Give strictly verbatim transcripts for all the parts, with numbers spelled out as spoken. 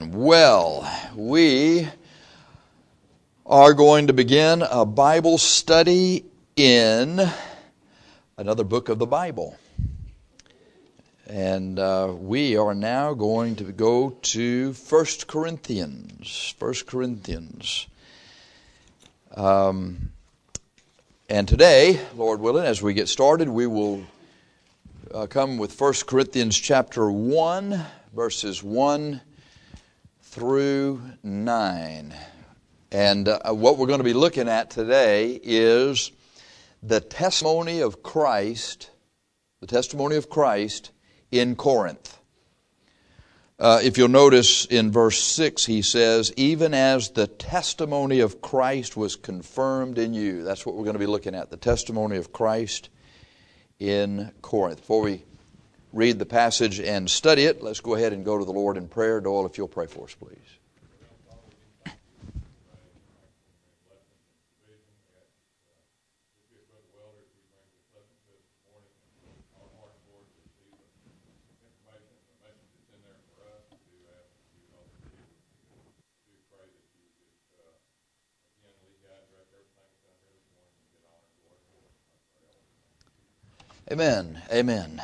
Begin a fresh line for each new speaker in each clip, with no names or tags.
Well, we are going to begin a Bible study in another book of the Bible. And uh, we are now going to go to First Corinthians. First Corinthians. Um, and today, Lord willing, as we get started, we will uh, come with First Corinthians chapter one, verses one through nine. And uh, what we're going to be looking at today is the testimony of Christ, the testimony of Christ in Corinth. Uh, if you'll notice in verse six, he says, even as the testimony of Christ was confirmed in you. That's what we're going to be looking at, the testimony of Christ in Corinth. Before we read the passage and study it, let's go ahead and go to the Lord in prayer. Doyle, if you'll pray for us, please. Amen. Amen.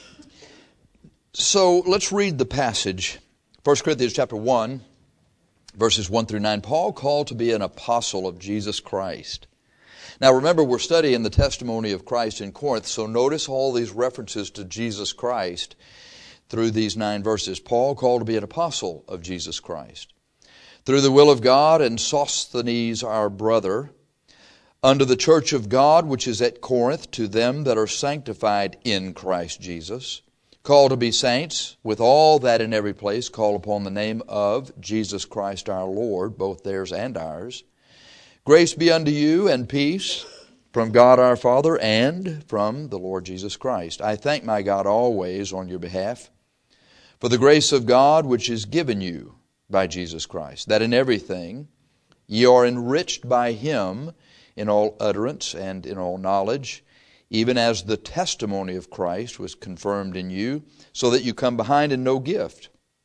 So let's read the passage. First Corinthians chapter one, verses one through nine. Paul called to be an apostle of Jesus Christ. Now remember, we're studying the testimony of Christ in Corinth, so notice all these references to Jesus Christ through these nine verses. Paul called to be an apostle of Jesus Christ, through the will of God, and Sosthenes our brother, unto the church of God which is at Corinth, to them that are sanctified in Christ Jesus, called to be saints, with all that in every place call upon the name of Jesus Christ our Lord, both theirs and ours. Grace be unto you and peace from God our Father and from the Lord Jesus Christ. I thank my God always on your behalf for the grace of God which is given you by Jesus Christ, that in everything ye are enriched by Him in all utterance and in all knowledge, even as the testimony of Christ was confirmed in you, so that you come behind in no gift,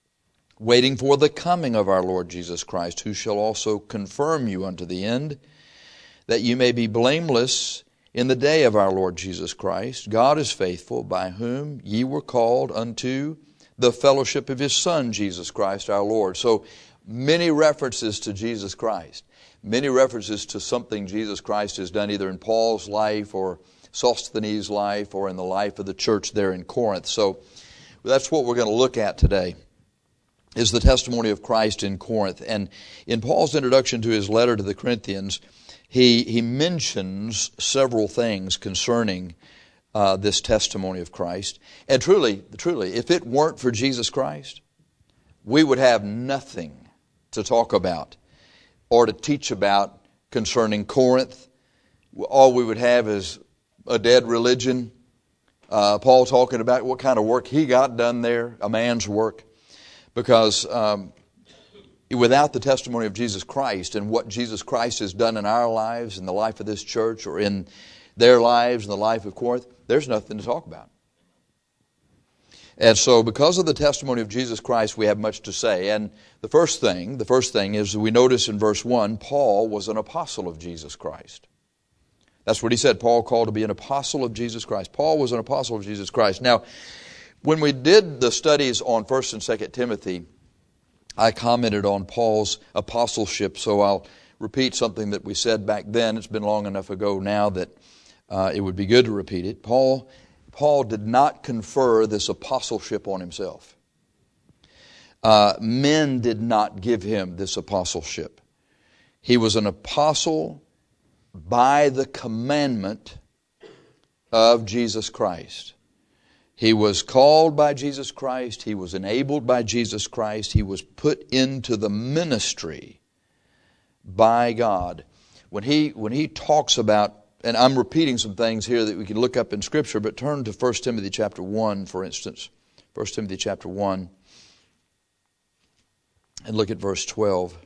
waiting for the coming of our Lord Jesus Christ, who shall also confirm you unto the end, that you may be blameless in the day of our Lord Jesus Christ. God is faithful, by whom ye were called unto the fellowship of His Son, Jesus Christ our Lord. So many references to Jesus Christ. Many references to something Jesus Christ has done either in Paul's life or Sosthenes' life or in the life of the church there in Corinth. So that's what we're going to look at today, is the testimony of Christ in Corinth. And in Paul's introduction to his letter to the Corinthians, he, he mentions several things concerning uh, this testimony of Christ. And truly, truly, if it weren't for Jesus Christ, we would have nothing to talk about or to teach about concerning Corinth. All we would have is a dead religion. Uh, Paul talking about what kind of work he got done there, a man's work. Because um, without the testimony of Jesus Christ and what Jesus Christ has done in our lives, in the life of this church, or in their lives, in the life of Corinth, there's nothing to talk about. And so because of the testimony of Jesus Christ, we have much to say. And the first thing, the first thing is we notice in verse one, Paul was an apostle of Jesus Christ. That's what he said. Paul called to be an apostle of Jesus Christ. Paul was an apostle of Jesus Christ. Now, when we did the studies on First and Second Timothy, I commented on Paul's apostleship, so I'll repeat something that we said back then. It's been long enough ago now that uh, it would be good to repeat it. Paul Paul did not confer this apostleship on himself. Uh, men did not give him this apostleship. He was an apostle by the commandment of Jesus Christ. He was called by Jesus Christ. He was enabled by Jesus Christ. He was put into the ministry by God. When he, when he talks about, and I'm repeating some things here that we can look up in Scripture, but turn to First Timothy chapter one, for instance. First Timothy chapter one, and look at verse twelve.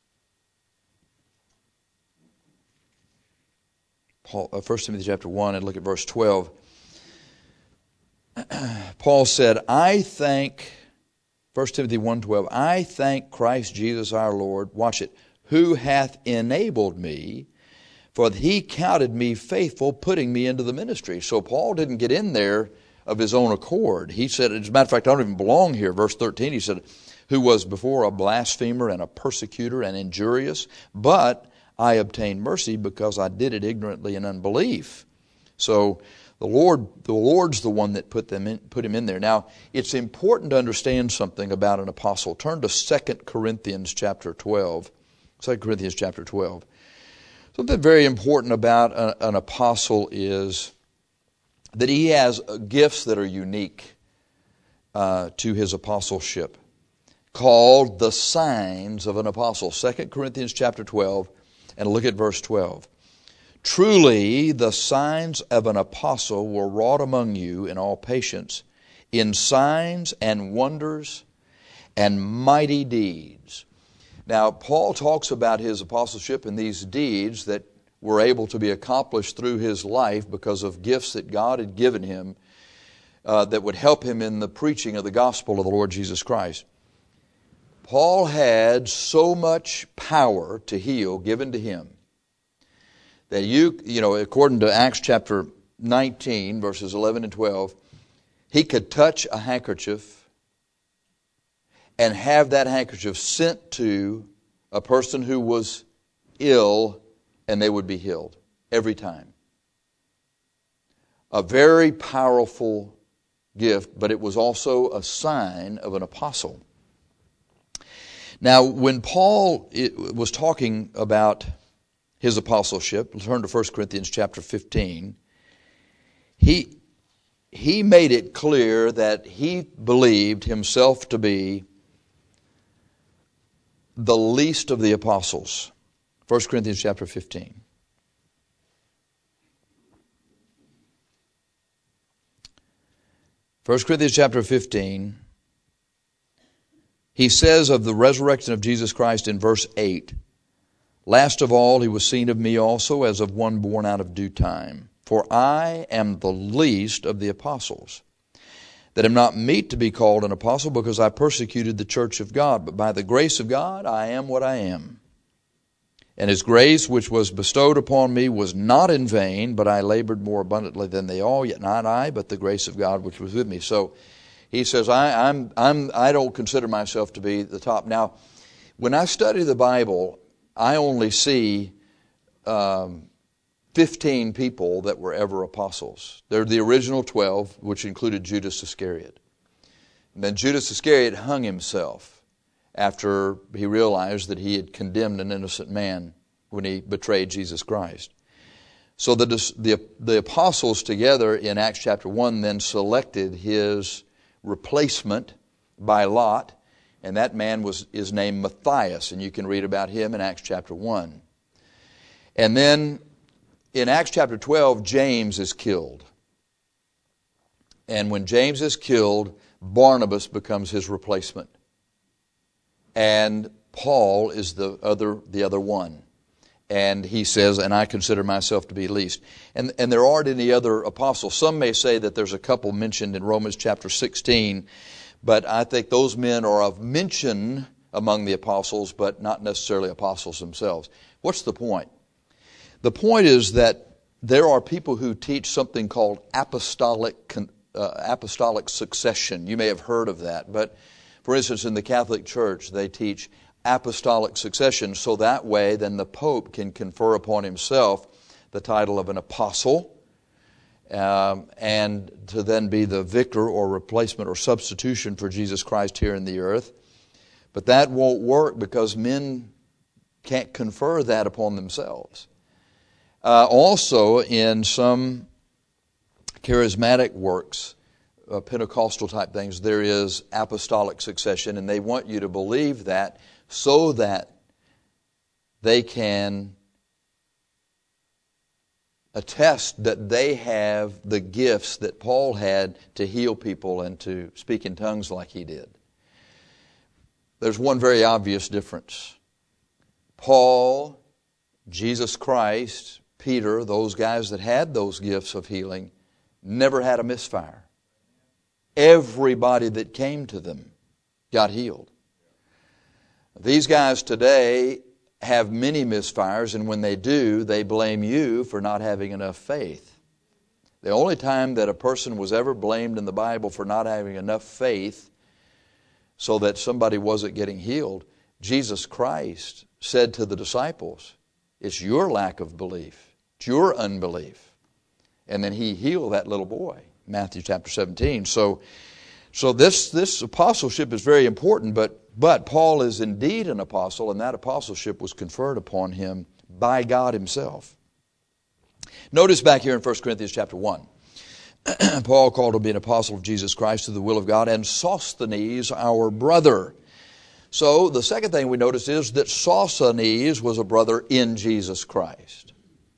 Paul, uh, First Timothy chapter one, and look at verse twelve. Paul said, I thank First Timothy one twelve, I thank Christ Jesus our Lord, watch it, who hath enabled me, for he counted me faithful, putting me into the ministry. So Paul didn't get in there of his own accord. He said, as a matter of fact, I don't even belong here. Verse thirteen, he said, who was before a blasphemer and a persecutor and injurious, but I obtained mercy because I did it ignorantly in unbelief. So the Lord, the Lord's the one that put them in, put him in there. Now, it's important to understand something about an apostle. Turn to Second Corinthians chapter twelve. Second Corinthians chapter twelve. Something very important about a, an apostle is that he has gifts that are unique uh, to his apostleship, called the signs of an apostle. Second Corinthians chapter twelve, and look at verse twelve. Truly, the signs of an apostle were wrought among you in all patience, in signs and wonders and mighty deeds. Now, Paul talks about his apostleship and these deeds that were able to be accomplished through his life because of gifts that God had given him uh, that would help him in the preaching of the gospel of the Lord Jesus Christ. Paul had so much power to heal given to him that you, you know, according to Acts chapter nineteen, verses eleven and twelve, he could touch a handkerchief and have that handkerchief sent to a person who was ill and they would be healed every time. A very powerful gift, but it was also a sign of an apostle. Now, when Paul was talking about his apostleship, turn to First Corinthians chapter fifteen, he, he made it clear that he believed himself to be the least of the apostles. First Corinthians chapter fifteen. First Corinthians chapter fifteen, he says of the resurrection of Jesus Christ in verse eight, last of all, he was seen of me also as of one born out of due time. For I am the least of the apostles, that am not meet to be called an apostle, because I persecuted the church of God. But by the grace of God, I am what I am. And his grace which was bestowed upon me was not in vain, but I labored more abundantly than they all, yet not I, but the grace of God which was with me. So he says, I, I'm, I'm, I don't consider myself to be the top. Now, when I study the Bible, I only see um, fifteen people that were ever apostles. They're the original twelve, which included Judas Iscariot. And then Judas Iscariot hung himself after he realized that he had condemned an innocent man when he betrayed Jesus Christ. So the, the, the apostles together in Acts chapter one then selected his replacement by lot, and that man was is named Matthias, and you can read about him in Acts chapter one. And then in Acts chapter twelve, James is killed. And when James is killed, Barnabas becomes his replacement. And Paul is the other the other one. And he says, and I consider myself to be least. And, and there aren't any other apostles. Some may say that there's a couple mentioned in Romans chapter sixteen, but I think those men are of mention among the apostles, but not necessarily apostles themselves. What's the point? The point is that there are people who teach something called apostolic uh, apostolic succession. You may have heard of that, but for instance, in the Catholic Church, they teach apostolic succession, so that way then the Pope can confer upon himself the title of an apostle, um, and to then be the vicar or replacement or substitution for Jesus Christ here in the earth. But that won't work because men can't confer that upon themselves. Uh, also, in some charismatic works, uh, Pentecostal type things, there is apostolic succession, and they want you to believe that so that they can attest that they have the gifts that Paul had to heal people and to speak in tongues like he did. There's one very obvious difference. Paul, Jesus Christ, Peter, those guys that had those gifts of healing, never had a misfire. Everybody that came to them got healed. These guys today have many misfires, and when they do, they blame you for not having enough faith. The only time that a person was ever blamed in the Bible for not having enough faith so that somebody wasn't getting healed, Jesus Christ said to the disciples, it's your lack of belief. It's your unbelief. And then He healed that little boy, Matthew chapter seventeen. So, so this, this apostleship is very important, but But Paul is indeed an apostle, and that apostleship was conferred upon him by God Himself. Notice back here in First Corinthians chapter one, Paul called to be an apostle of Jesus Christ through the will of God, and Sosthenes, our brother. So the second thing we notice is that Sosthenes was a brother in Jesus Christ.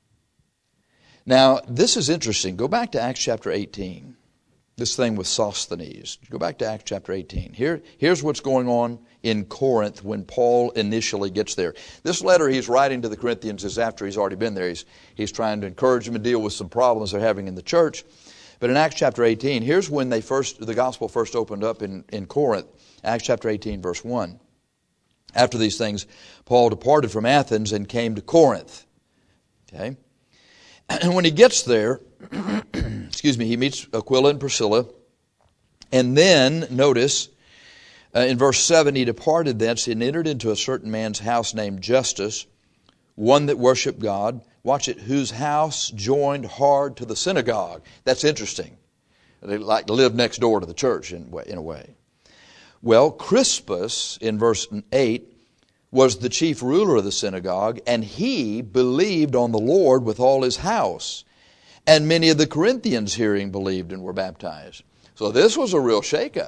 Now, this is interesting. Go back to Acts chapter eighteen. This thing with Sosthenes. Go back to Acts chapter eighteen. Here, here's what's going on in Corinth when Paul initially gets there. This letter he's writing to the Corinthians is after he's already been there. He's, he's trying to encourage them to deal with some problems they're having in the church. But in Acts chapter eighteen, here's when they first the gospel first opened up in, in Corinth. Acts chapter eighteen, verse one. After these things, Paul departed from Athens and came to Corinth. Okay? And when he gets there, excuse me, he meets Aquila and Priscilla. And then, notice, uh, in verse seven, he departed thence and entered into a certain man's house named Justus, one that worshiped God. Watch it, whose house joined hard to the synagogue. That's interesting. They like to live next door to the church in, in a way. Well, Crispus, in verse eight, was the chief ruler of the synagogue, and he believed on the Lord with all his house. And many of the Corinthians hearing believed and were baptized. So this was a real shakeup.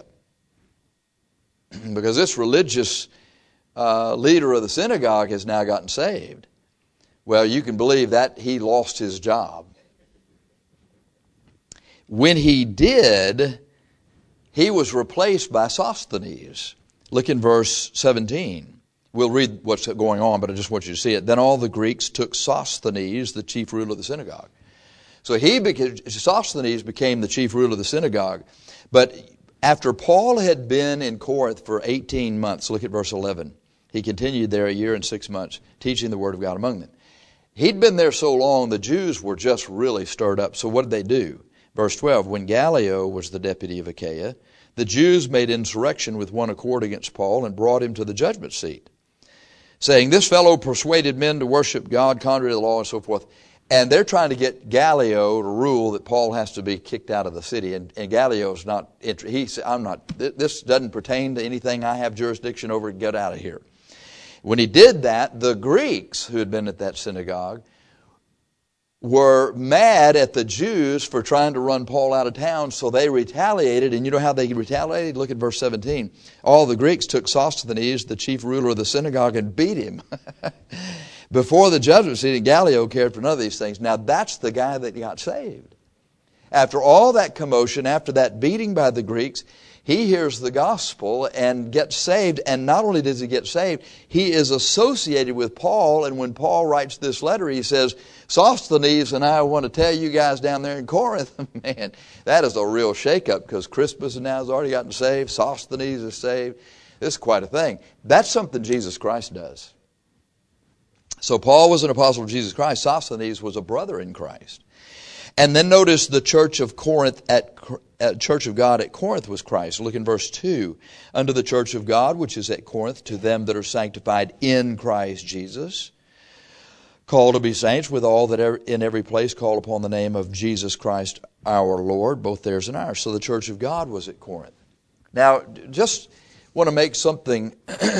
Because this religious uh, leader of the synagogue has now gotten saved. Well, you can believe that he lost his job. When he did, he was replaced by Sosthenes. Look in verse seventeen. We'll read what's going on, but I just want you to see it. Then all the Greeks took Sosthenes, the chief ruler of the synagogue. So he became, Sosthenes became the chief ruler of the synagogue. But after Paul had been in Corinth for eighteen months, look at verse eleven. He continued there a year and six months, teaching the word of God among them. He'd been there so long, the Jews were just really stirred up. So what did they do? Verse twelve, when Gallio was the deputy of Achaia, the Jews made insurrection with one accord against Paul and brought him to the judgment seat, saying, this fellow persuaded men to worship God contrary to the law and so forth. And they're trying to get Gallio to rule that Paul has to be kicked out of the city. And, and Gallio's not, he said, I'm not, this doesn't pertain to anything I have jurisdiction over, get out of here. When he did that, the Greeks who had been at that synagogue were mad at the Jews for trying to run Paul out of town, so they retaliated. And you know how they retaliated? Look at verse seventeen. All the Greeks took Sosthenes, the chief ruler of the synagogue, and beat him before the judgment seat. And Gallio cared for none of these things. Now that's the guy that got saved. After all that commotion, after that beating by the Greeks, he hears the gospel and gets saved. And not only does he get saved, he is associated with Paul. And when Paul writes this letter, he says, Sosthenes and I want to tell you guys down there in Corinth, man, that is a real shakeup, because Crispus now has already gotten saved. Sosthenes is saved. This is quite a thing. That's something Jesus Christ does. So Paul was an apostle of Jesus Christ. Sosthenes was a brother in Christ. And then notice the church of Corinth at, at Church of God at Corinth was Christ. Look in verse two. Unto the church of God which is at Corinth, to them that are sanctified in Christ Jesus, called to be saints, with all that are in every place call upon the name of Jesus Christ our Lord, both theirs and ours. So the church of God was at Corinth. Now, just want to make something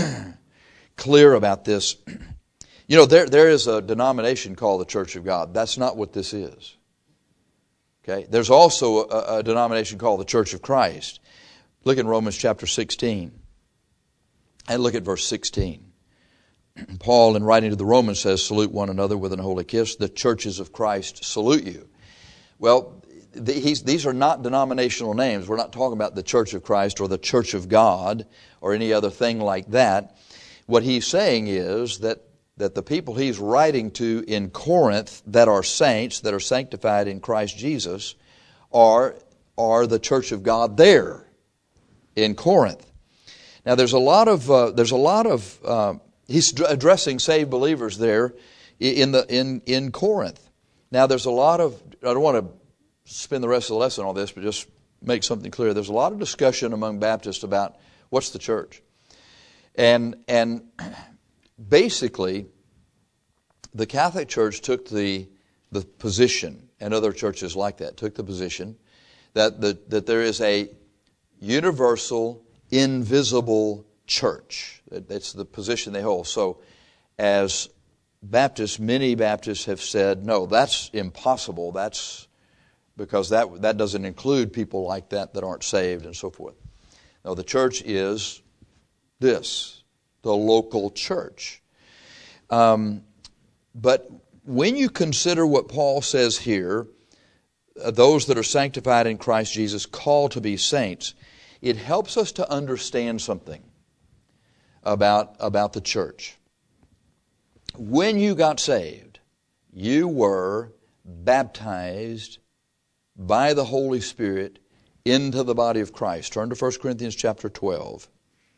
clear about this. You know, there there is a denomination called the Church of God. That's not what this is. Okay, there's also a, a denomination called the Church of Christ. Look in Romans chapter sixteen. And look at verse sixteen. Paul, in writing to the Romans, says, salute one another with an holy kiss. The churches of Christ salute you. Well, the, he's, these are not denominational names. We're not talking about the Church of Christ or the Church of God or any other thing like that. What he's saying is that that the people he's writing to in Corinth that are saints, that are sanctified in Christ Jesus, are, are the church of God there in Corinth. Now, there's a lot of uh, there's a lot of uh, he's addressing saved believers there in the in in Corinth. Now, there's a lot of I don't want to spend the rest of the lesson on this, but just make something clear. There's a lot of discussion among Baptists about what's the church, and and basically, the Catholic Church took the the position, and other churches like that took the position that the, that there is a universal, invisible church. That's the position they hold. So, as Baptists, many Baptists have said, no, that's impossible. That's because that that doesn't include people like that that aren't saved and so forth. No, the church is this, the local church. Um, but when you consider what Paul says here, uh, those that are sanctified in Christ Jesus, called to be saints, it helps us to understand something about, about the church. When you got saved, you were baptized by the Holy Spirit into the body of Christ. Turn to First Corinthians chapter twelve.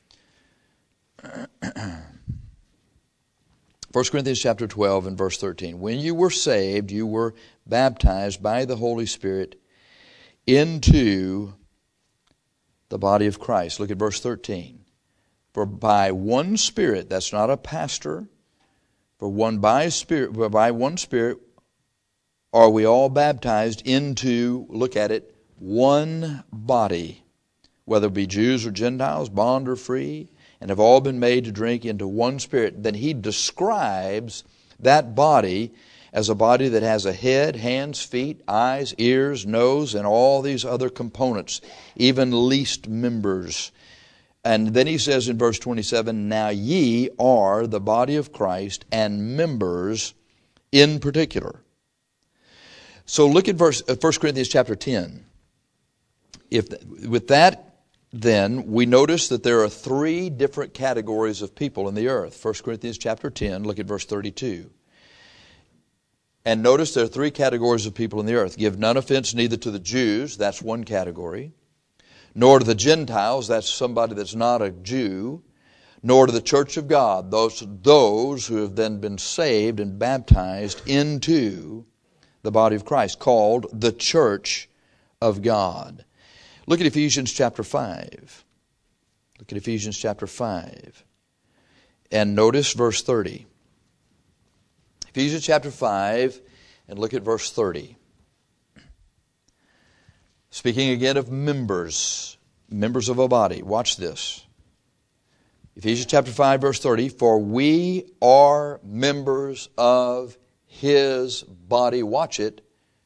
First Corinthians chapter twelve and verse thirteen. When you were saved, you were baptized by the Holy Spirit into the body of Christ. Look at verse thirteen. For by one Spirit, that's not a pastor, for one by Spirit, by one Spirit are we all baptized into, look at it, one body, whether it be Jews or Gentiles, bond or free, and have all been made to drink into one Spirit. Then he describes that body as a body that has a head, hands, feet, eyes, ears, nose, and all these other components, even least members. And then he says in verse twenty-seven, now ye are the body of Christ and members in particular. So look at verse uh, First Corinthians chapter ten. If with that, then we notice that there are three different categories of people in the earth. First Corinthians chapter ten, look at verse thirty-two. And notice there are three categories of people in the earth. Give none offense neither to the Jews, that's one category, nor to the Gentiles, that's somebody that's not a Jew, nor to the church of God, those, those who have then been saved and baptized into the body of Christ, called the church of God. Look at Ephesians chapter five. Look at Ephesians chapter five. And notice verse thirty. Ephesians chapter five, and look at verse thirty. Speaking again of members, members of a body. Watch this. Ephesians chapter five, verse thirty. For we are members of His body. Watch it.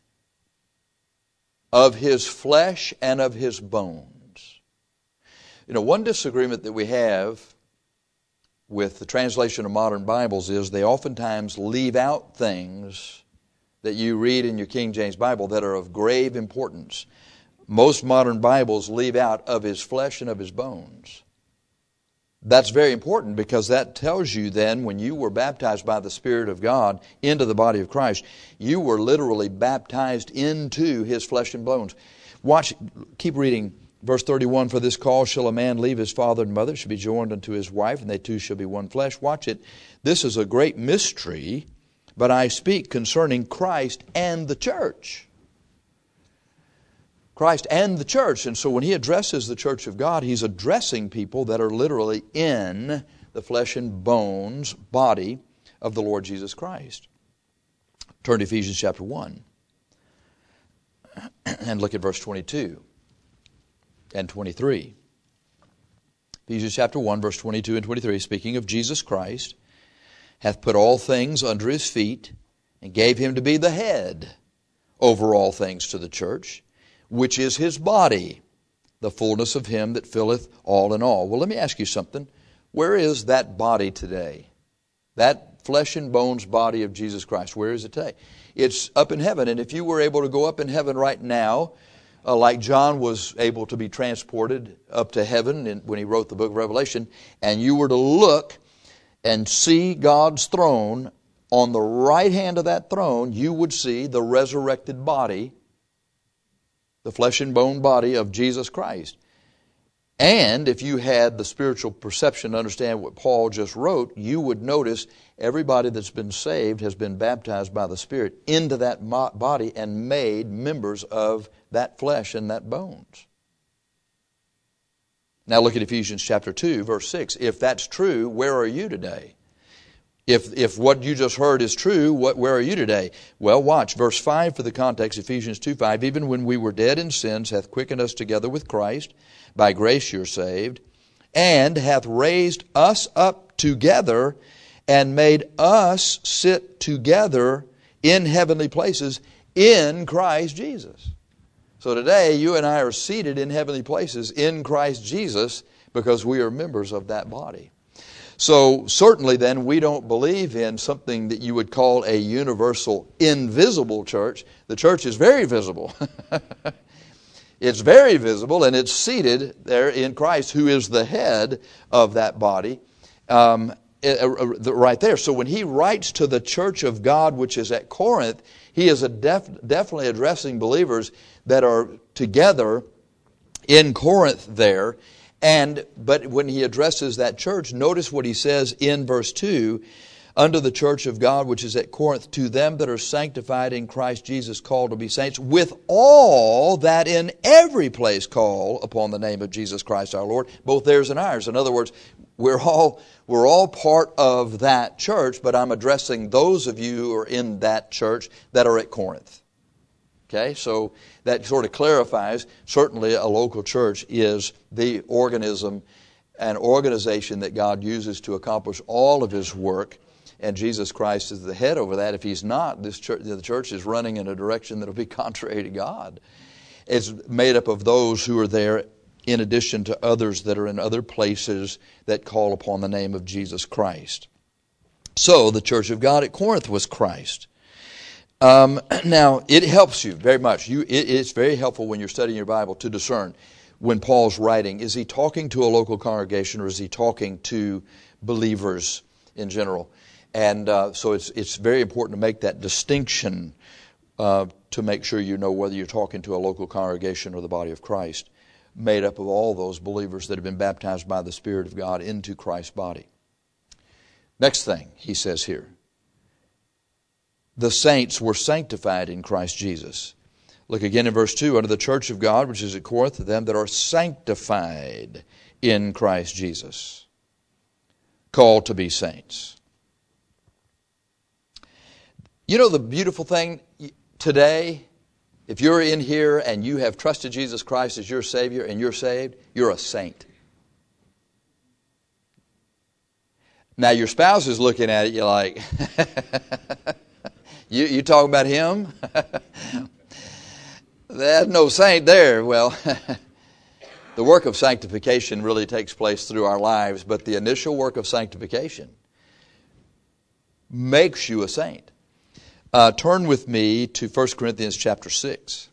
Of His flesh and of His bones. You know, one disagreement that we have with the translation of modern Bibles is they oftentimes leave out things that you read in your King James Bible that are of grave importance. Most modern Bibles leave out of His flesh and of His bones. That's very important because that tells you then when you were baptized by the Spirit of God into the body of Christ, you were literally baptized into His flesh and bones. Watch, keep reading verse thirty-one. For this cause shall a man leave his father and mother, shall be joined unto his wife, and they two shall be one flesh. Watch it. This is a great mystery, but I speak concerning Christ and the church. Christ and the church. And so when he addresses the church of God, he's addressing people that are literally in the flesh and bones body of the Lord Jesus Christ. Turn to Ephesians chapter one and look at verse twenty-two and twenty-three. Ephesians chapter one, verse twenty-two and twenty-three, speaking of Jesus Christ, hath put all things under His feet and gave Him to be the head over all things to the church, which is His body, the fullness of Him that filleth all in all. Well, let me ask you something. Where is that body today? That flesh and bones body of Jesus Christ, where is it today? It's up in heaven. And if you were able to go up in heaven right now, uh, like John was able to be transported up to heaven in, when he wrote the book of Revelation, and you were to look and see God's throne, on the right hand of that throne, you would see the resurrected body, the flesh and bone body of Jesus Christ. And if you had the spiritual perception to understand what Paul just wrote, you would notice everybody that's been saved has been baptized by the Spirit into that body and made members of that flesh and that bones. Now look at Ephesians chapter two, verse six. If that's true, where are you today? If if what you just heard is true, what, where are you today? Well, watch. Verse five for the context, Ephesians two five. Even when we were dead in sins, hath quickened us together with Christ. By grace you're saved. And hath raised us up together and made us sit together in heavenly places in Christ Jesus. So today, you and I are seated in heavenly places in Christ Jesus because we are members of that body. So certainly then, we don't believe in something that you would call a universal invisible church. The church is very visible. It's very visible, and it's seated there in Christ, who is the head of that body, um, right there. So when he writes to the church of God, which is at Corinth, he is a def- definitely addressing believers that are together in Corinth there. And but when he addresses that church, notice what he says in verse two. Unto the church of God which is at Corinth, to them that are sanctified in Christ Jesus, called to be saints, with all that in every place call upon the name of Jesus Christ our Lord, both theirs and ours. In other words, we're all we're all part of that church, but I'm addressing those of you who are in that church that are at Corinth. Okay, so that sort of clarifies, certainly a local church is the organism, an organization that God uses to accomplish all of His work. And Jesus Christ is the head over that. If He's not, this church, the church is running in a direction that will be contrary to God. It's made up of those who are there in addition to others that are in other places that call upon the name of Jesus Christ. So the church of God at Corinth was Christ. Um, now, it helps you very much. You, it, it's very helpful when you're studying your Bible to discern when Paul's writing. Is he talking to a local congregation, or is he talking to believers in general? And uh, so it's it's very important to make that distinction uh, to make sure you know whether you're talking to a local congregation or the body of Christ, made up of all those believers that have been baptized by the Spirit of God into Christ's body. Next thing he says here, the saints were sanctified in Christ Jesus. Look again in verse two, unto the church of God which is at Corinth, them that are sanctified in Christ Jesus, called to be saints. You know the beautiful thing today, if you're in here and you have trusted Jesus Christ as your Savior and you're saved, you're a saint. Now your spouse is looking at it, you're like, you, you talking about him? There's no saint there. Well, the work of sanctification really takes place through our lives, but the initial work of sanctification makes you a saint. Uh, turn with me to First Corinthians chapter six.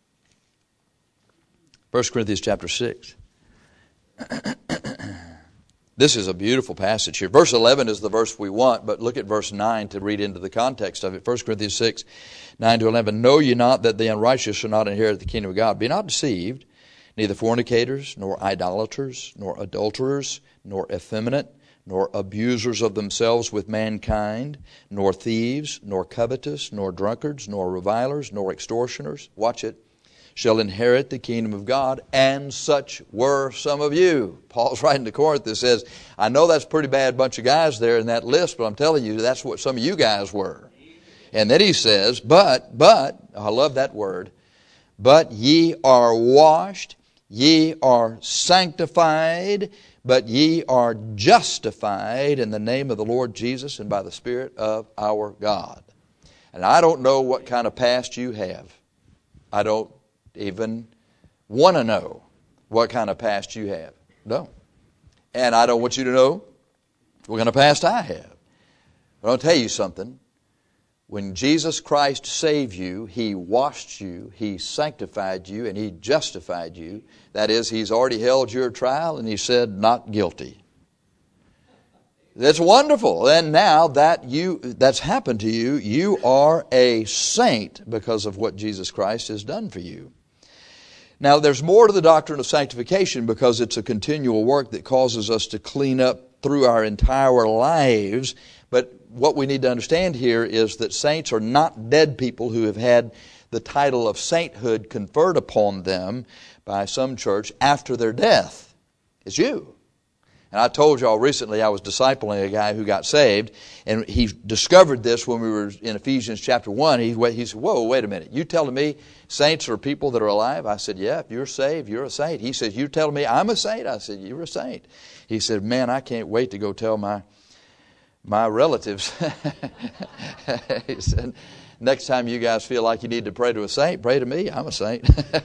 First Corinthians chapter six. This is a beautiful passage here. Verse eleven is the verse we want, but look at verse nine to read into the context of it. First Corinthians six, nine to eleven. Know ye not that the unrighteous shall not inherit the kingdom of God? Be not deceived, neither fornicators, nor idolaters, nor adulterers, nor effeminate, nor abusers of themselves with mankind, nor thieves, nor covetous, nor drunkards, nor revilers, nor extortioners, watch it, shall inherit the kingdom of God, and such were some of you. Paul's writing to Corinth that says, I know that's a pretty bad bunch of guys there in that list, but I'm telling you, that's what some of you guys were. And then he says, but, but, I love that word, but ye are washed, ye are sanctified, but ye are justified in the name of the Lord Jesus and by the Spirit of our God. And I don't know what kind of past you have. I don't even want to know what kind of past you have. No. And I don't want you to know what kind of past I have. But I'll tell you something. When Jesus Christ saved you, He washed you, He sanctified you, and He justified you. That is, He's already held your trial and He said, not guilty. That's wonderful. And now that you that's happened to you, you are a saint because of what Jesus Christ has done for you. Now, there's more to the doctrine of sanctification because it's a continual work that causes us to clean up through our entire lives. But what we need to understand here is that saints are not dead people who have had the title of sainthood conferred upon them by some church after their death. It's you. And I told y'all recently I was discipling a guy who got saved, and he discovered this when we were in Ephesians chapter one. He, he said, whoa, wait a minute. You telling me saints are people that are alive? I said, yeah, if you're saved, you're a saint. He says, you're telling me I'm a saint? I said, you're a saint. He said, man, I can't wait to go tell my my relatives. He said, next time you guys feel like you need to pray to a saint, pray to me. I'm a saint.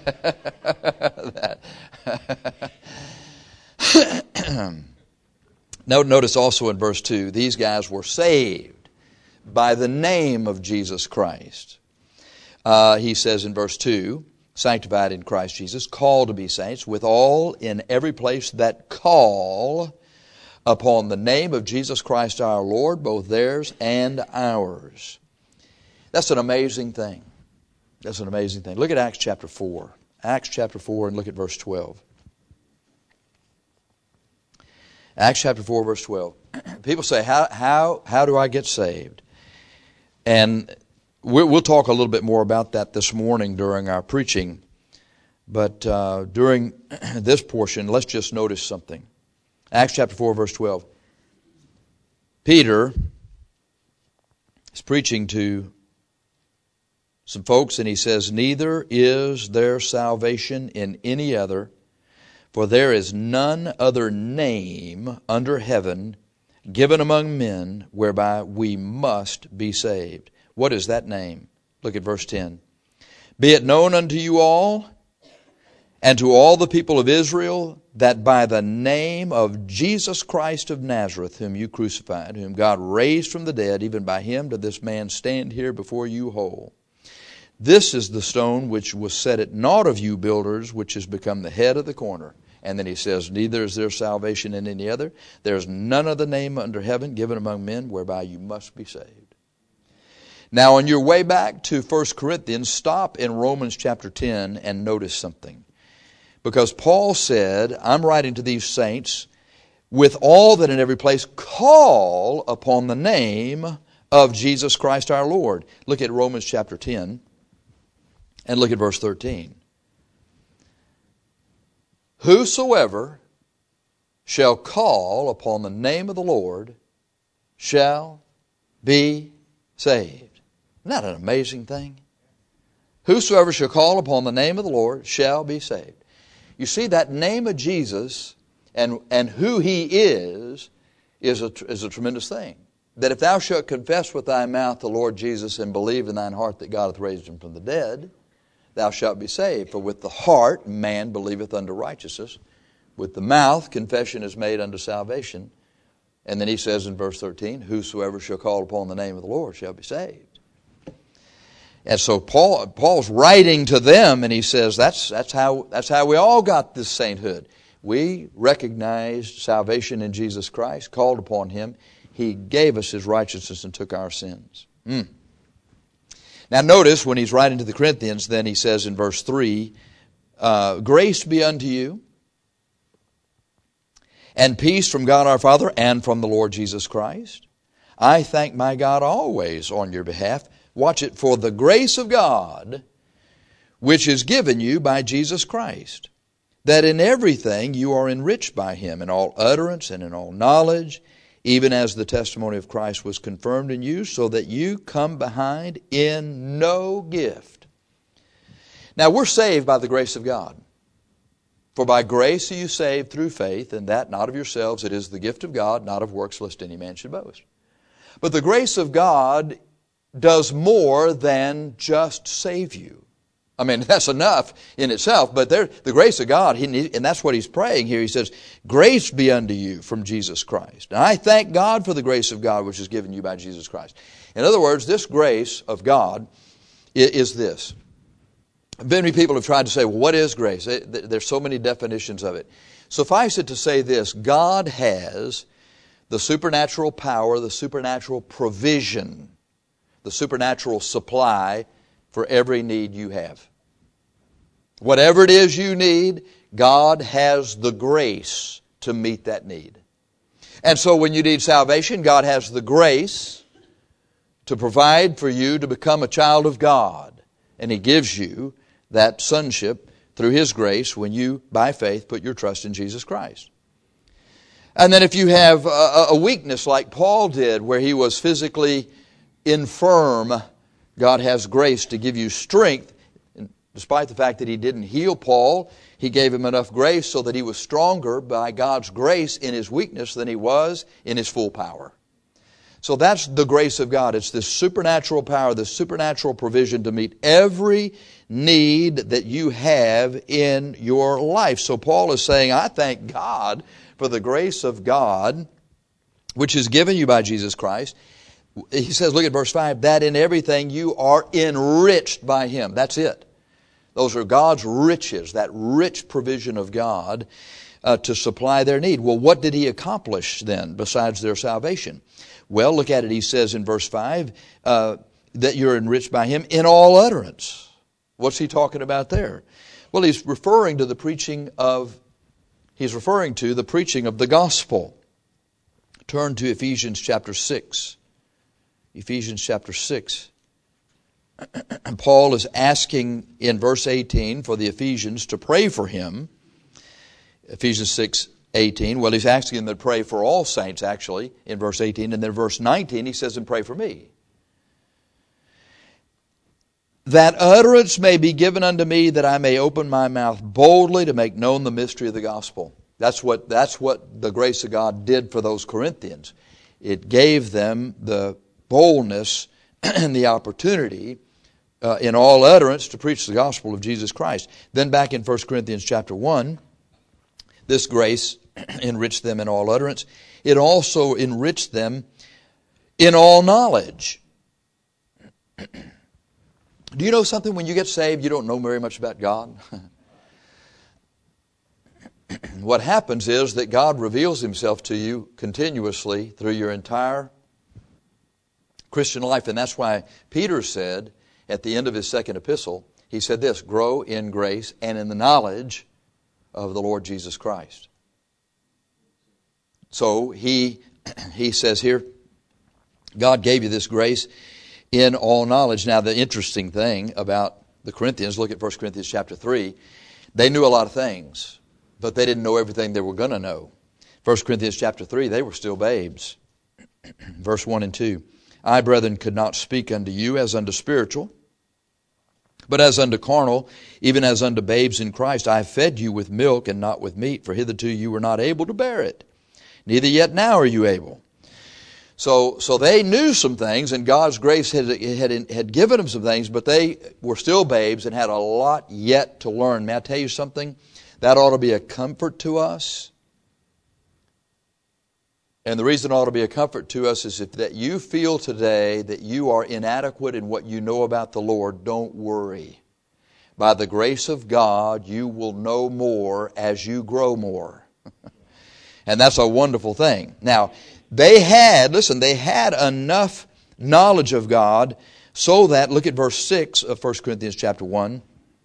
Notice also in verse two, these guys were saved by the name of Jesus Christ. Uh, he says in verse two, sanctified in Christ Jesus, called to be saints, with all in every place that call upon the name of Jesus Christ our Lord, both theirs and ours. That's an amazing thing. That's an amazing thing. Look at Acts chapter four. Acts chapter four and look at verse twelve. Acts chapter four, verse twelve. People say, how, how, how do I get saved? And we'll talk a little bit more about that this morning during our preaching. But uh, during this portion, let's just notice something. Acts chapter four, verse twelve. Peter is preaching to some folks, and he says, neither is there salvation in any other, for there is none other name under heaven given among men whereby we must be saved. What is that name? Look at verse ten. Be it known unto you all and to all the people of Israel that by the name of Jesus Christ of Nazareth, whom you crucified, whom God raised from the dead, even by him doth this man stand here before you whole. This is the stone which was set at naught of you builders, which has become the head of the corner. And then he says, neither is there salvation in any other. There is none other name under heaven given among men whereby you must be saved. Now, on your way back to First Corinthians, stop in Romans chapter ten and notice something. Because Paul said, I'm writing to these saints, with all that in every place call upon the name of Jesus Christ our Lord. Look at Romans chapter ten and look at verse thirteen. Whosoever shall call upon the name of the Lord shall be saved. Isn't that an amazing thing? Whosoever shall call upon the name of the Lord shall be saved. You see, that name of Jesus and, and who He is is a, is a tremendous thing. That if thou shalt confess with thy mouth the Lord Jesus and believe in thine heart that God hath raised Him from the dead, thou shalt be saved. For with the heart man believeth unto righteousness. With the mouth confession is made unto salvation. And then he says in verse thirteen, whosoever shall call upon the name of the Lord shall be saved. And so Paul Paul's writing to them, and he says that's that's how that's how we all got this sainthood. We recognized salvation in Jesus Christ, called upon Him. He gave us His righteousness and took our sins. Mm. Now notice when he's writing to the Corinthians, then he says in verse three, uh, grace be unto you, and peace from God our Father and from the Lord Jesus Christ. I thank my God always on your behalf. Watch it, for the grace of God, which is given you by Jesus Christ, that in everything you are enriched by Him, in all utterance and in all knowledge, even as the testimony of Christ was confirmed in you, so that you come behind in no gift. Now we're saved by the grace of God. For by grace are you saved through faith, and that not of yourselves, it is the gift of God, not of works, lest any man should boast. But the grace of God does more than just save you. I mean, that's enough in itself, but there, the grace of God, he, and that's what he's praying here. He says, grace be unto you from Jesus Christ. And I thank God for the grace of God which is given you by Jesus Christ. In other words, this grace of God is, is this. Many people have tried to say, well, what is grace? There's so many definitions of it. Suffice it to say this, God has the supernatural power, the supernatural provision, the supernatural supply for every need you have. Whatever it is you need, God has the grace to meet that need. And so when you need salvation, God has the grace to provide for you to become a child of God. And He gives you that sonship through His grace when you, by faith, put your trust in Jesus Christ. And then if you have a, a weakness like Paul did, where he was physically infirm, God has grace to give you strength. And despite the fact that He didn't heal Paul, He gave him enough grace so that he was stronger by God's grace in his weakness than he was in his full power. So that's the grace of God. It's this supernatural power, this supernatural provision to meet every need that you have in your life. So Paul is saying, I thank God for the grace of God, which is given you by Jesus Christ. He says, look at verse five, that in everything you are enriched by Him. That's it. Those are God's riches, that rich provision of God uh, to supply their need. Well, what did He accomplish then besides their salvation? Well, look at it. He says in verse five, uh, that you're enriched by Him in all utterance. What's he talking about there? Well, he's referring to the preaching of, he's referring to the preaching of the gospel. Turn to Ephesians chapter six. Ephesians chapter six. Paul is asking in verse eighteen for the Ephesians to pray for him. Ephesians six eighteen. Well, he's asking them to pray for all saints, actually, in verse eighteen. And then verse nineteen, he says, and pray for me. That utterance may be given unto me, that I may open my mouth boldly to make known the mystery of the gospel. That's what, that's what the grace of God did for those Corinthians. It gave them the boldness and the opportunity uh, in all utterance to preach the gospel of Jesus Christ. Then back in First Corinthians chapter one, this grace enriched them in all utterance. It also enriched them in all knowledge. Do you know something? When you get saved, you don't know very much about God. What happens is that God reveals Himself to you continuously through your entire Christian life. And that's why Peter said at the end of his second epistle, he said this, grow in grace and in the knowledge of the Lord Jesus Christ. So he, he says here, God gave you this grace in all knowledge. Now, the interesting thing about the Corinthians, look at First Corinthians chapter three, they knew a lot of things, but they didn't know everything they were going to know. First Corinthians chapter three, they were still babes. Verse one and two, I, brethren, could not speak unto you as unto spiritual, but as unto carnal, even as unto babes in Christ. I have fed you with milk and not with meat, for hitherto you were not able to bear it. Neither yet now are you able. So, so they knew some things, and God's grace had, had, had given them some things, but they were still babes and had a lot yet to learn. May I tell you something? That ought to be a comfort to us. And the reason it ought to be a comfort to us is if that you feel today that you are inadequate in what you know about the Lord, don't worry. By the grace of God, you will know more as you grow more. And that's a wonderful thing. Now, they had, listen, they had enough knowledge of God so that, look at verse six of First Corinthians chapter one.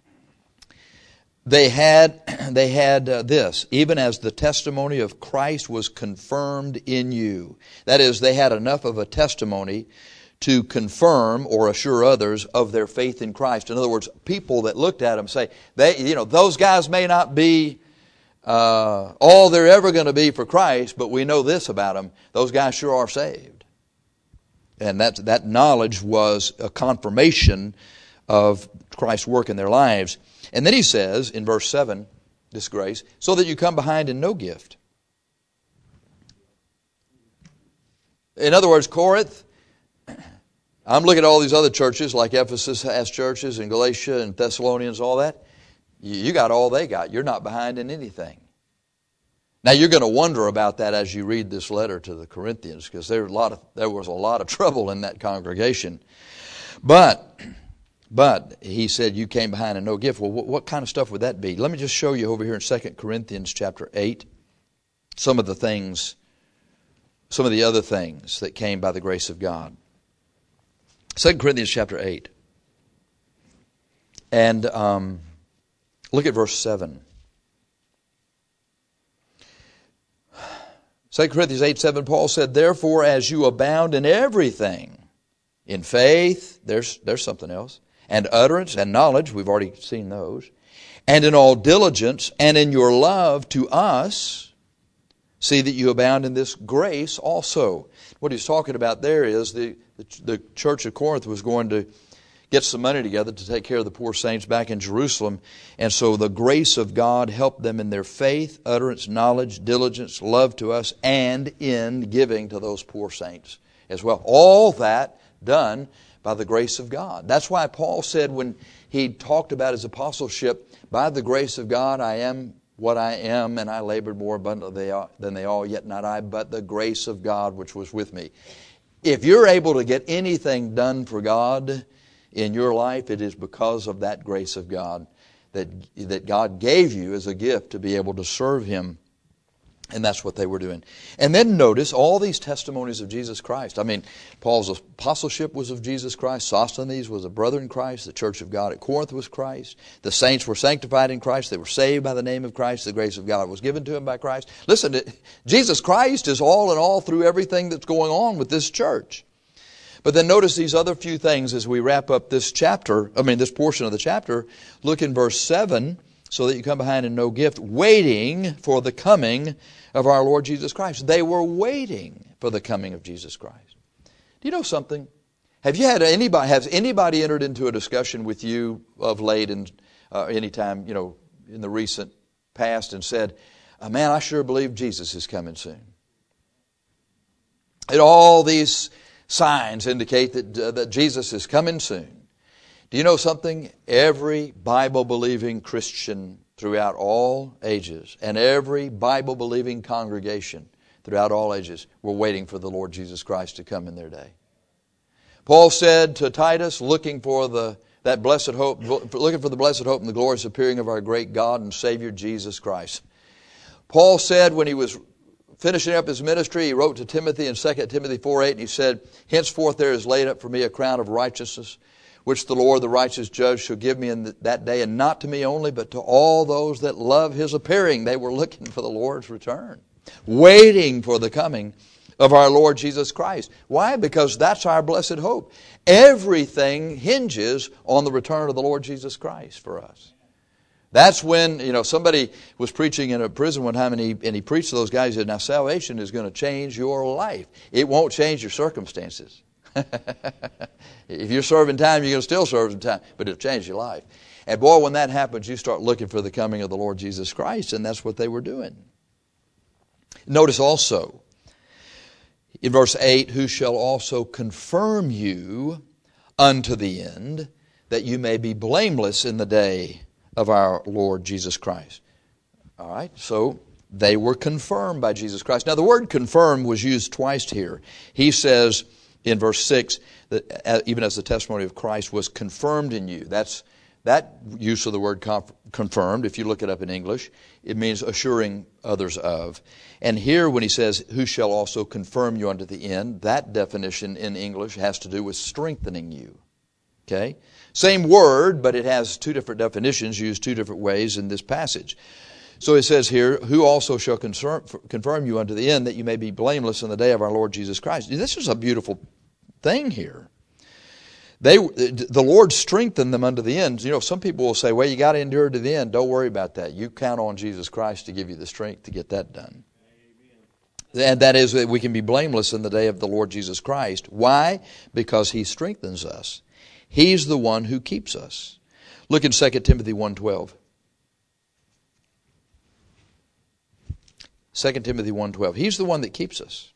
They had, they had uh, this, even as the testimony of Christ was confirmed in you. That is, they had enough of a testimony to confirm or assure others of their faith in Christ. In other words, people that looked at them say, they, you know, those guys may not be uh, all they're ever going to be for Christ, but we know this about them. Those guys sure are saved. And that, that knowledge was a confirmation of Christ's work in their lives. And then he says in verse seven, this grace, so that you come behind in no gift. In other words, Corinth, I'm looking at all these other churches like Ephesus has churches and Galatia and Thessalonians, all that. You got all they got. You're not behind in anything. Now you're going to wonder about that as you read this letter to the Corinthians, because there, a lot of, there was a lot of trouble in that congregation. But... But he said, you came behind and no gift. Well, what, what kind of stuff would that be? Let me just show you over here in Second Corinthians chapter eight some of the things, some of the other things that came by the grace of God. Second Corinthians chapter eight. And um, Look at verse seven. Second Corinthians eight seven, Paul said, therefore, as you abound in everything, in faith, there's, there's something else, and utterance and knowledge, we've already seen those, and in all diligence, and in your love to us, see that you abound in this grace also. What he's talking about there is the, the, the church of Corinth was going to get some money together to take care of the poor saints back in Jerusalem. And so the grace of God helped them in their faith, utterance, knowledge, diligence, love to us, and in giving to those poor saints as well. All that done by the grace of God. That's why Paul said when he talked about his apostleship, by the grace of God I am what I am, and I labored more abundantly than they all, yet not I, but the grace of God which was with me. If you're able to get anything done for God in your life, it is because of that grace of God that, that God gave you as a gift to be able to serve Him. And that's what they were doing. And then notice all these testimonies of Jesus Christ. I mean, Paul's apostleship was of Jesus Christ. Sosthenes was a brother in Christ. The church of God at Corinth was Christ. The saints were sanctified in Christ. They were saved by the name of Christ. The grace of God was given to them by Christ. Listen, Jesus Christ is all in all through everything that's going on with this church. But then notice these other few things as we wrap up this chapter, I mean this portion of the chapter. Look in verse seven, so that you come behind in no gift, waiting for the coming of our Lord Jesus Christ. They were waiting for the coming of Jesus Christ. Do you know something? Have you had anybody, has anybody entered into a discussion with you of late and uh, any time, you know, in the recent past and said, oh, man, I sure believe Jesus is coming soon. And all these signs indicate that, uh, that Jesus is coming soon. Do you know something? Every Bible-believing Christian throughout all ages and every Bible-believing congregation throughout all ages were waiting for the Lord Jesus Christ to come in their day. Paul said to Titus, looking for the that blessed hope, looking for the blessed hope and the glorious appearing of our great God and Savior Jesus Christ. Paul said when he was finishing up his ministry, he wrote to Timothy in Second Timothy four eight, and he said, henceforth there is laid up for me a crown of righteousness, which the Lord, the righteous judge, shall give me in that day, and not to me only, but to all those that love His appearing. They were looking for the Lord's return, waiting for the coming of our Lord Jesus Christ. Why? Because that's our blessed hope. Everything hinges on the return of the Lord Jesus Christ for us. That's when, you know, somebody was preaching in a prison one time, and he, and he preached to those guys, he said, now salvation is going to change your life. It won't change your circumstances. If you're serving time, you're going to still serve in time, but it'll change your life. And boy, when that happens, you start looking for the coming of the Lord Jesus Christ, and that's what they were doing. Notice also, in verse eight, who shall also confirm you unto the end, that you may be blameless in the day of our Lord Jesus Christ. All right, so they were confirmed by Jesus Christ. Now, the word confirm was used twice here. He says in verse six, that even as the testimony of Christ was confirmed in you. That's that use of the word confirmed, if you look it up in English, it means assuring others of. And here when he says, who shall also confirm you unto the end, that definition in English has to do with strengthening you. Okay? Same word, but it has two different definitions used two different ways in this passage. So it says here, who also shall confirm you unto the end, that you may be blameless in the day of our Lord Jesus Christ. This is a beautiful thing here. They, the Lord strengthened them unto the end. You know, some people will say, well, you got to endure to the end. Don't worry about that. You count on Jesus Christ to give you the strength to get that done. Amen. And that is that we can be blameless in the day of the Lord Jesus Christ. Why? Because He strengthens us. He's the one who keeps us. Look in Second Timothy one twelve. Second Timothy one twelve. He's the one that keeps us.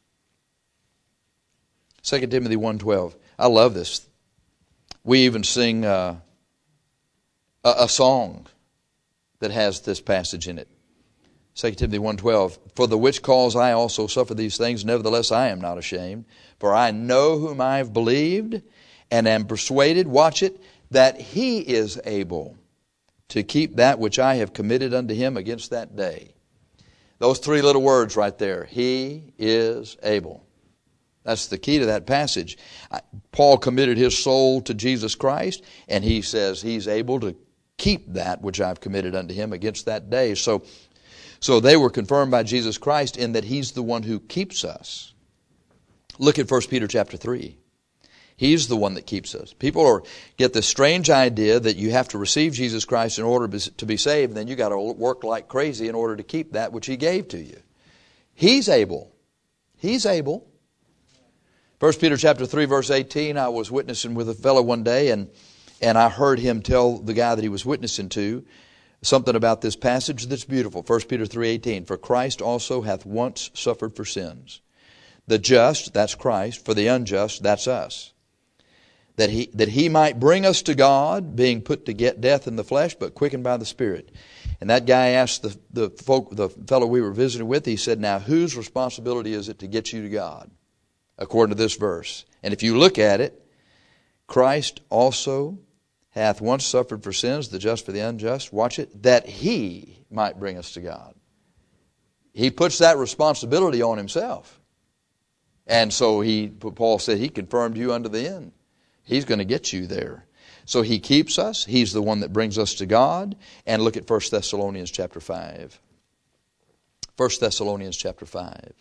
Second Timothy one twelve. I love this. We even sing uh, a, a song that has this passage in it. Second Timothy one twelve. For the which cause I also suffer these things, nevertheless I am not ashamed. For I know whom I have believed, and am persuaded, watch it, that He is able to keep that which I have committed unto Him against that day. Those three little words right there. He is able. That's the key to that passage. Paul committed his soul to Jesus Christ, and he says He's able to keep that which I've committed unto him against that day. So, so they were confirmed by Jesus Christ in that he's the one who keeps us. Look at First Peter chapter three. He's the one that keeps us. People are, get this strange idea that you have to receive Jesus Christ in order to be saved, and then you got to work like crazy in order to keep that which he gave to you. He's able. He's able. First Peter chapter three, verse eighteen, I was witnessing with a fellow one day, and, and I heard him tell the guy that he was witnessing to something about this passage that's beautiful. First Peter three eighteen, for Christ also hath once suffered for sins. The just, that's Christ. For the unjust, that's us. That he, that he might bring us to God, being put to get death in the flesh, but quickened by the Spirit. And that guy asked the, the, folk, the fellow we were visiting with, he said, now whose responsibility is it to get you to God? According to this verse. And if you look at it, Christ also hath once suffered for sins, the just for the unjust. Watch it. That he might bring us to God. He puts that responsibility on himself. And so he, Paul said, he confirmed you unto the end. He's going to get you there. So he keeps us. He's the one that brings us to God. And look at First Thessalonians chapter five. First Thessalonians chapter five.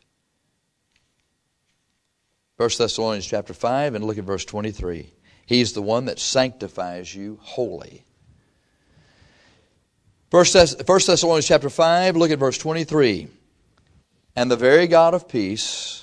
First Thessalonians chapter five, and look at verse twenty-three. He's the one that sanctifies you wholly. First Thessalonians chapter five, look at verse twenty-three. And the very God of peace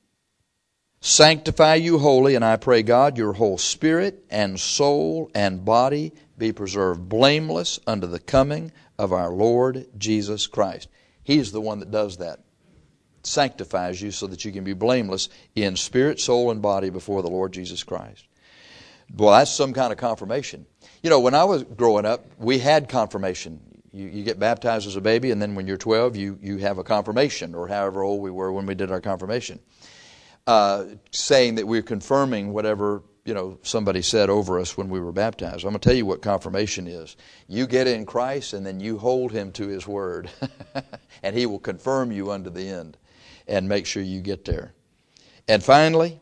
sanctify you wholly, and I pray God, your whole spirit and soul and body be preserved blameless unto the coming of our Lord Jesus Christ. He's the one that does that. Sanctifies you so that you can be blameless in spirit, soul, and body before the Lord Jesus Christ. Well, that's some kind of confirmation. You know, when I was growing up, we had confirmation. You, you get baptized as a baby, and then when you're twelve, you, you have a confirmation, or however old we were when we did our confirmation. Uh, saying that we're confirming whatever, you know, somebody said over us when we were baptized. I'm going to tell you what confirmation is. You get in Christ, and then you hold him to his word. And he will confirm you unto the end and make sure you get there. And finally,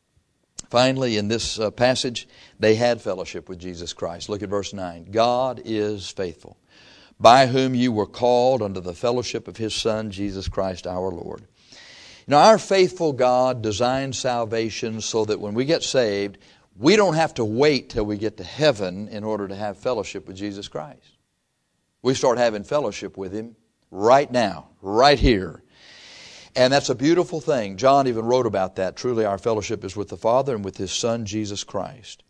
finally in this uh, passage, they had fellowship with Jesus Christ. Look at verse nine. God is faithful, by whom you were called unto the fellowship of his Son, Jesus Christ our Lord. Now, our faithful God designed salvation so that when we get saved, we don't have to wait till we get to heaven in order to have fellowship with Jesus Christ. We start having fellowship with him right now, right here. And that's a beautiful thing. John even wrote about that. Truly, our fellowship is with the Father and with his Son, Jesus Christ.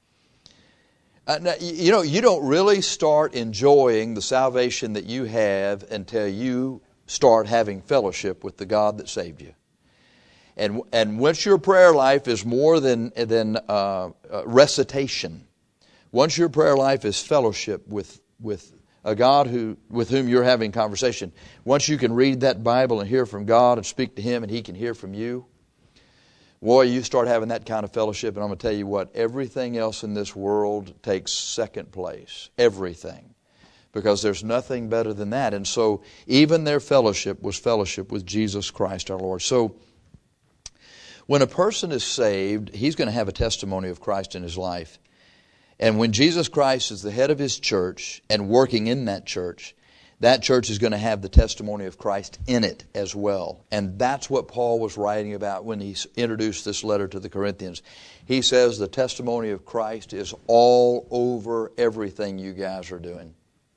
Uh, now, you know, you don't really start enjoying the salvation that you have until you start having fellowship with the God that saved you. And and once your prayer life is more than than uh, uh, recitation, once your prayer life is fellowship with with a God who with whom you're having conversation, once you can read that Bible and hear from God and speak to him and he can hear from you, boy, you start having that kind of fellowship, and I'm going to tell you what, everything else in this world takes second place. Everything. Because there's nothing better than that. And so even their fellowship was fellowship with Jesus Christ our Lord. So when a person is saved, he's going to have a testimony of Christ in his life. And when Jesus Christ is the head of his church and working in that church, that church is going to have the testimony of Christ in it as well. And that's what Paul was writing about when he introduced this letter to the Corinthians. He says the testimony of Christ is all over everything you guys are doing.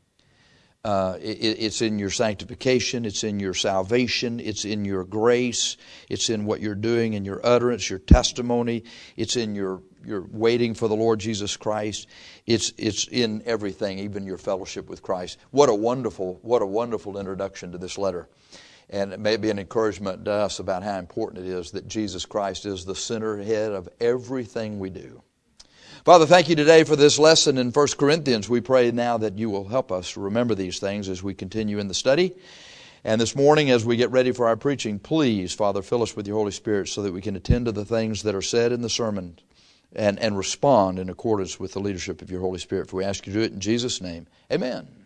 Uh, it, it's in your sanctification, it's in your salvation, it's in your grace, it's in what you're doing, in your utterance, your testimony, it's in your your waiting for the Lord Jesus Christ. It's it's in everything, even your fellowship with Christ. What a wonderful, what a wonderful introduction to this letter. And it may be an encouragement to us about how important it is that Jesus Christ is the center head of everything we do. Father, thank you today for this lesson in First Corinthians. We pray now that you will help us to remember these things as we continue in the study. And this morning as we get ready for our preaching, please, Father, fill us with your Holy Spirit so that we can attend to the things that are said in the sermon and, and respond in accordance with the leadership of your Holy Spirit. For we ask you to do it in Jesus' name. Amen.